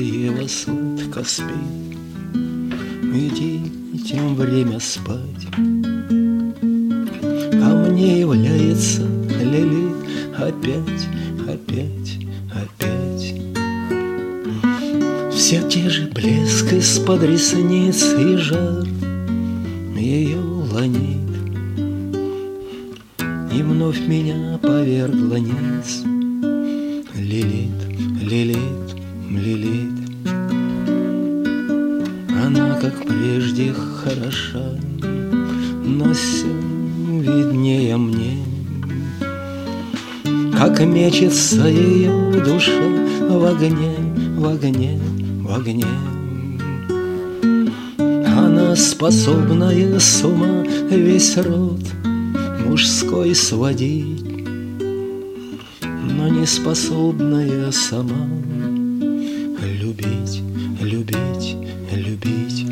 его сладко спит. Иди, тем время спать. Ко мне является Лилит опять, опять, опять. Все те же блеск из-под ресниц и жар ее ланит. И вновь меня повергла ниц Лилит, Лилит, Лилит. Она, как прежде, хороша, но все виднее мне, как мечется ее душа в огне, в огне, в огне. Она, способная с ума весь род мужской сводить, но не способная сама любить, любить, любить.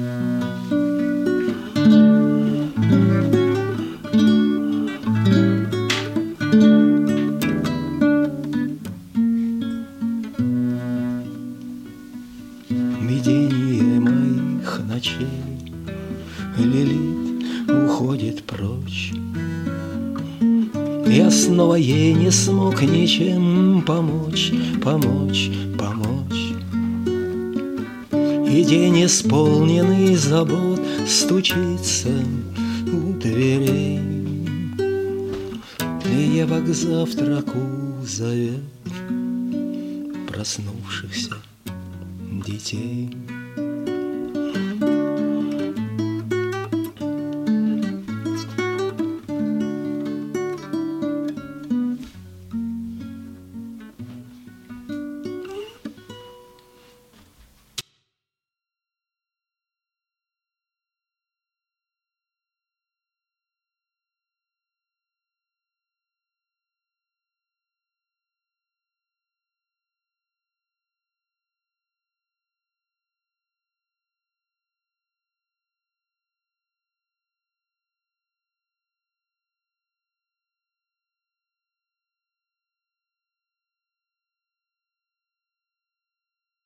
Видение моих ночей Лилит уходит прочь. Я снова ей не смог ничем помочь, помочь, помочь. И день, исполненный забот, стучится у дверей. И Ева к завтраку зовет проснувшихся детей.